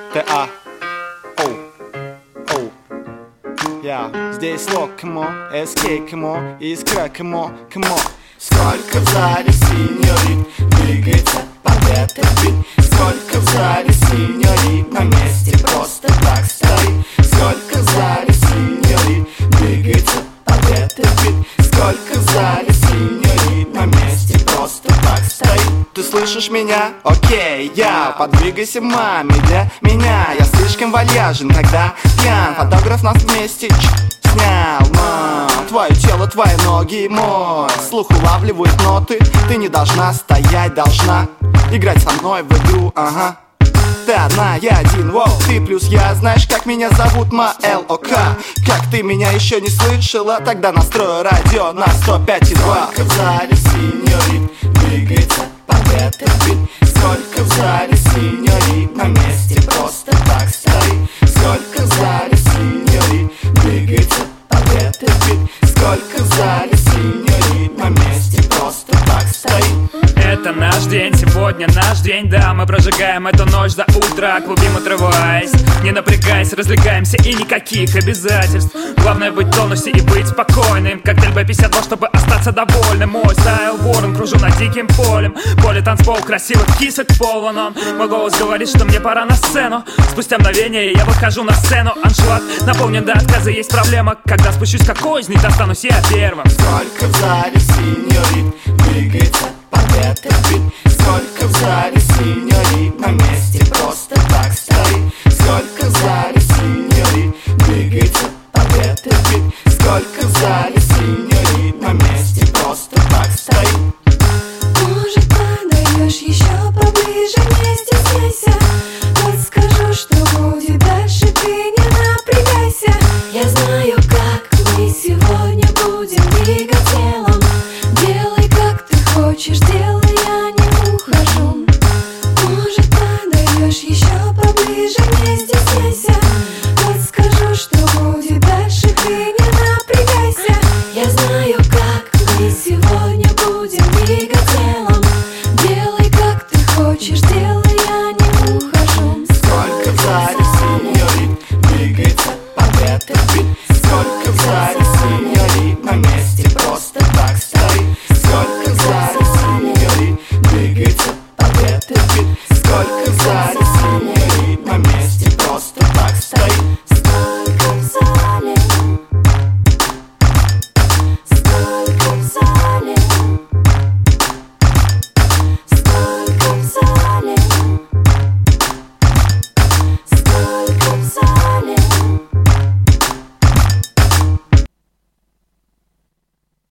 Т-А. Оу. Оу. Я. Здесь лок, кмо, эскей, кмо, искра, кмо, кмо. Сколько в зале синьорит двигается под этот бит. Сколько в зале синьорит на месте просто так стоит. Сколько в зале синьорит двигается под этот бит. Сколько в зале синьорит на месте просто так стоит. Ты слышишь меня? Окей, я. Подвигайся, маме, для меня. Я слишком вальяжен, когда пьян. Фотограф нас вместе снял, мам. Твое тело, твои ноги, мой слух улавливает ноты. Ты не должна стоять, должна играть со мной в игру, ага. Ты одна, я один, воу, ты плюс я. Знаешь, как меня зовут, МЛОК. Как ты меня еще не слышала? Тогда настрою радио на 105,2. Сколько в зале синьорит двигается под этот бит. Сколько в зале синьорит на месте просто так стоит. Сколько в зале синьорит двигается под этот бит. Сколько в зале синьорит на месте просто так стоит. Это наш день, сегодня наш день, да. Мы прожигаем эту ночь до утра, клубим отрываясь. Не напрягайся, развлекаемся и никаких обязательств. Главное быть в тонусе и быть спокойным. Коктейль B52, чтобы остаться довольным. Мой стайл ворон, кружу над диким полем. Поле танцпол, красивых кисок полон он. Мой голос говорит, что мне пора на сцену. Спустя мгновение я выхожу на сцену. Аншлаг наполнен до отказа, есть проблема. Когда спущусь как озник, останусь я первым. Сколько в зале синьорит двигается под этот бит. Сколько в зале синьорит на месте просто так стоит. Сколько в зале синьорит двигается под этот бит. Сколько в зале синьорит на месте просто так стоит. Может, подойдешь еще поближе, не стесняйся. Подскажу, что будет дальше, ты не напрягайся. Я знаю, как мы сегодня будем двигать телом. Делай, как ты хочешь, делай, я не ухожу. Может, подойдешь еще поближе, не стесняйся. Подскажу, что будет дальше, ты не напрягайся. Я знаю,